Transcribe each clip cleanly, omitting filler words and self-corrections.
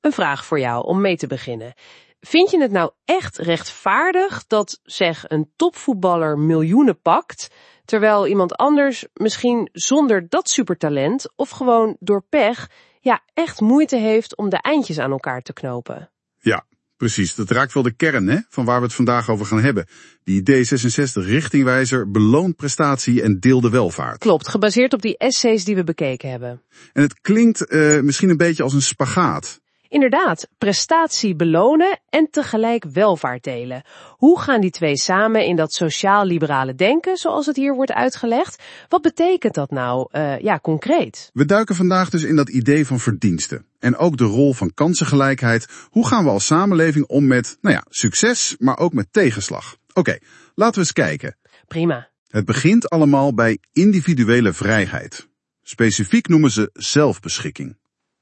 Een vraag voor jou om mee te beginnen. Vind je het nou echt rechtvaardig dat, zeg, een topvoetballer miljoenen pakt, terwijl iemand anders misschien zonder dat supertalent of gewoon door pech, echt moeite heeft om de eindjes aan elkaar te knopen? Ja, precies. Dat raakt wel de kern van waar we het vandaag over gaan hebben. Die D66-richtingwijzer beloont prestatie en deel de welvaart. Klopt, gebaseerd op die essays die we bekeken hebben. En het klinkt misschien een beetje als een spagaat. Inderdaad, prestatie belonen en tegelijk welvaart delen. Hoe gaan die twee samen in dat sociaal-liberale denken, zoals het hier wordt uitgelegd? Wat betekent dat nou, concreet? We duiken vandaag dus in dat idee van verdiensten. En ook de rol van kansengelijkheid. Hoe gaan we als samenleving om met, succes, maar ook met tegenslag? Oké, laten we eens kijken. Prima. Het begint allemaal bij individuele vrijheid. Specifiek noemen ze zelfbeschikking.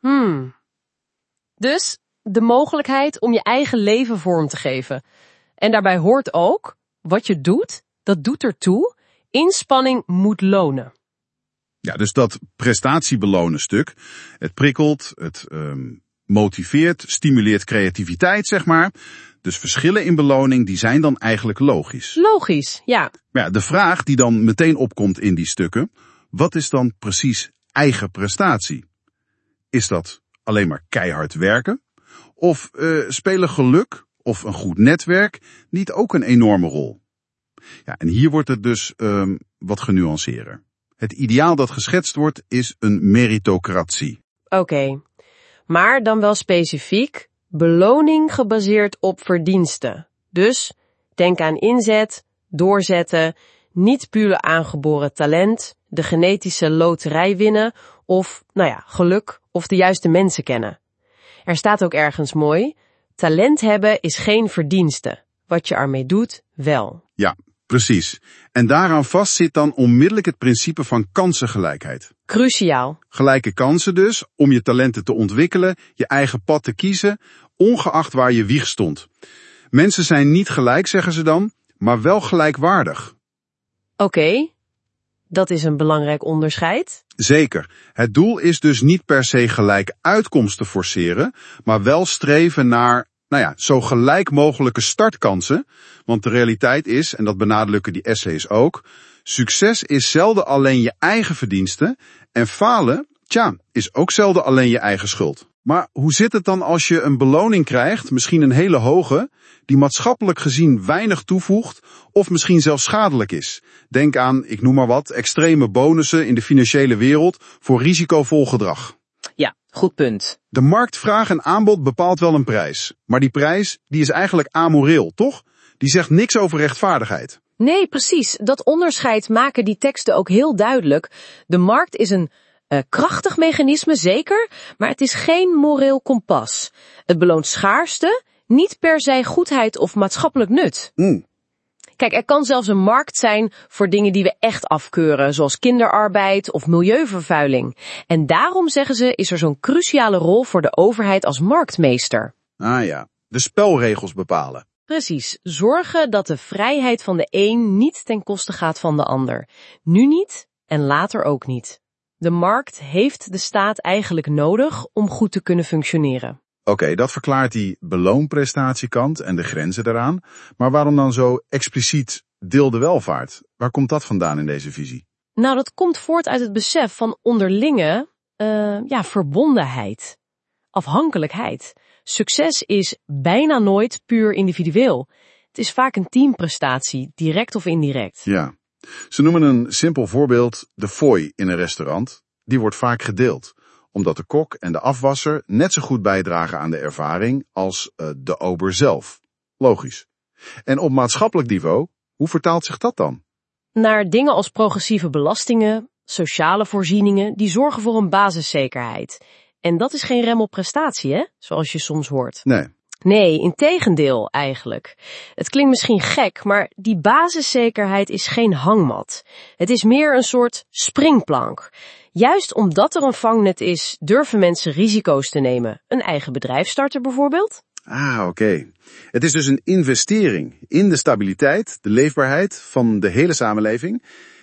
Dus de mogelijkheid om je eigen leven vorm te geven. En daarbij hoort ook, wat je doet, dat doet ertoe, inspanning moet lonen. Ja, dus dat prestatiebelonen stuk, het prikkelt, het motiveert, stimuleert creativiteit, zeg maar. Dus verschillen in beloning, die zijn dan eigenlijk logisch. Logisch, ja. Maar ja, de vraag die dan meteen opkomt in die stukken, wat is dan precies eigen prestatie? Is dat alleen maar keihard werken? Of spelen geluk of een goed netwerk niet ook een enorme rol? Ja, en hier wordt het dus wat genuanceerder. Het ideaal dat geschetst wordt is een meritocratie. Oké, maar dan wel specifiek beloning gebaseerd op verdiensten. Dus denk aan inzet, doorzetten, niet puur aangeboren talent, de genetische loterij winnen of, geluk of de juiste mensen kennen. Er staat ook ergens mooi, talent hebben is geen verdienste. Wat je ermee doet, wel. Ja, precies. En daaraan vast zit dan onmiddellijk het principe van kansengelijkheid. Cruciaal. Gelijke kansen dus, om je talenten te ontwikkelen, je eigen pad te kiezen, ongeacht waar je wieg stond. Mensen zijn niet gelijk, zeggen ze dan, maar wel gelijkwaardig. Oké, dat is een belangrijk onderscheid. Zeker. Het doel is dus niet per se gelijk uitkomsten forceren, maar wel streven naar, zo gelijk mogelijke startkansen. Want de realiteit is, en dat benadrukken die essays ook, succes is zelden alleen je eigen verdienste en falen, is ook zelden alleen je eigen schuld. Maar hoe zit het dan als je een beloning krijgt, misschien een hele hoge, die maatschappelijk gezien weinig toevoegt of misschien zelfs schadelijk is? Denk aan, ik noem maar wat, extreme bonussen in de financiële wereld voor risicovol gedrag. Ja, goed punt. De marktvraag en aanbod bepaalt wel een prijs. Maar die prijs, die is eigenlijk amoreel, toch? Die zegt niks over rechtvaardigheid. Nee, precies. Dat onderscheid maken die teksten ook heel duidelijk. De markt is een krachtig mechanisme, zeker, maar het is geen moreel kompas. Het beloont schaarste, niet per se goedheid of maatschappelijk nut. Kijk, er kan zelfs een markt zijn voor dingen die we echt afkeuren, zoals kinderarbeid of milieuvervuiling. En daarom, zeggen ze, is er zo'n cruciale rol voor de overheid als marktmeester. Ah ja, de spelregels bepalen. Precies, zorgen dat de vrijheid van de een niet ten koste gaat van de ander. Nu niet en later ook niet. De markt heeft de staat eigenlijk nodig om goed te kunnen functioneren. Oké, dat verklaart die beloonprestatiekant en de grenzen daaraan. Maar waarom dan zo expliciet deel de welvaart? Waar komt dat vandaan in deze visie? Nou, dat komt voort uit het besef van onderlinge verbondenheid, afhankelijkheid. Succes is bijna nooit puur individueel. Het is vaak een teamprestatie, direct of indirect. Ja, ze noemen een simpel voorbeeld de fooi in een restaurant. Die wordt vaak gedeeld, omdat de kok en de afwasser net zo goed bijdragen aan de ervaring als de ober zelf. Logisch. En op maatschappelijk niveau, hoe vertaalt zich dat dan? Naar dingen als progressieve belastingen, sociale voorzieningen, die zorgen voor een basiszekerheid. En dat is geen rem op prestatie, hè? Zoals je soms hoort. Nee, integendeel eigenlijk. Het klinkt misschien gek, maar die basiszekerheid is geen hangmat. Het is meer een soort springplank. Juist omdat er een vangnet is, durven mensen risico's te nemen. Een eigen bedrijf starten bijvoorbeeld. Oké. Het is dus een investering in de stabiliteit, de leefbaarheid van de hele samenleving.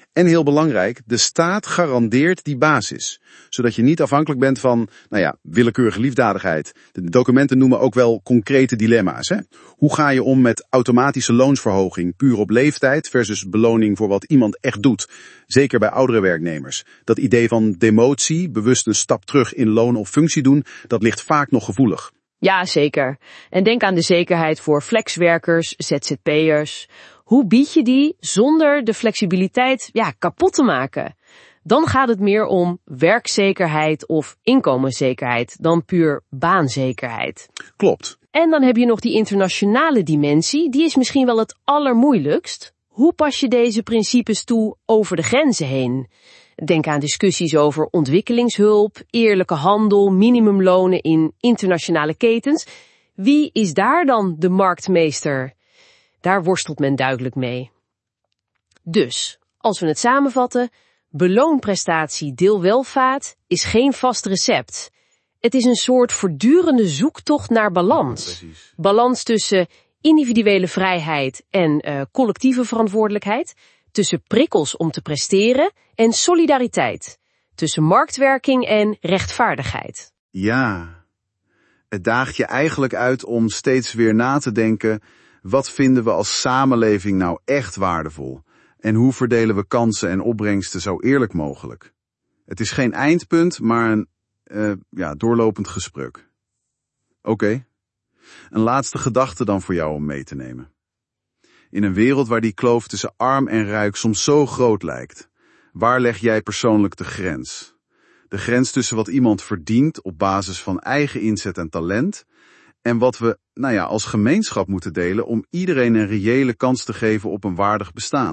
En heel belangrijk, de staat garandeert die basis. Zodat je niet afhankelijk bent van, willekeurige liefdadigheid. De documenten noemen ook wel concrete dilemma's. Hè? Hoe ga je om met automatische loonsverhoging puur op leeftijd versus beloning voor wat iemand echt doet? Zeker bij oudere werknemers. Dat idee van demotie, bewust een stap terug in loon of functie doen, dat ligt vaak nog gevoelig. Ja, zeker. En denk aan de zekerheid voor flexwerkers, ZZP'ers. Hoe bied je die zonder de flexibiliteit kapot te maken? Dan gaat het meer om werkzekerheid of inkomenszekerheid dan puur baanzekerheid. Klopt. En dan heb je nog die internationale dimensie, die is misschien wel het allermoeilijkst. Hoe pas je deze principes toe over de grenzen heen? Denk aan discussies over ontwikkelingshulp, eerlijke handel, minimumlonen in internationale ketens. Wie is daar dan de marktmeester? Daar worstelt men duidelijk mee. Dus, als we het samenvatten, beloonprestatie deel welvaart is geen vast recept. Het is een soort voortdurende zoektocht naar balans. Balans tussen individuele vrijheid en collectieve verantwoordelijkheid, tussen prikkels om te presteren en solidariteit, tussen marktwerking en rechtvaardigheid. Ja, het daagt je eigenlijk uit om steeds weer na te denken, wat vinden we als samenleving nou echt waardevol? En hoe verdelen we kansen en opbrengsten zo eerlijk mogelijk? Het is geen eindpunt, maar een doorlopend gesprek. Oké. Een laatste gedachte dan voor jou om mee te nemen. In een wereld waar die kloof tussen arm en rijk soms zo groot lijkt, waar leg jij persoonlijk de grens? De grens tussen wat iemand verdient op basis van eigen inzet en talent en wat we als gemeenschap moeten delen om iedereen een reële kans te geven op een waardig bestaan.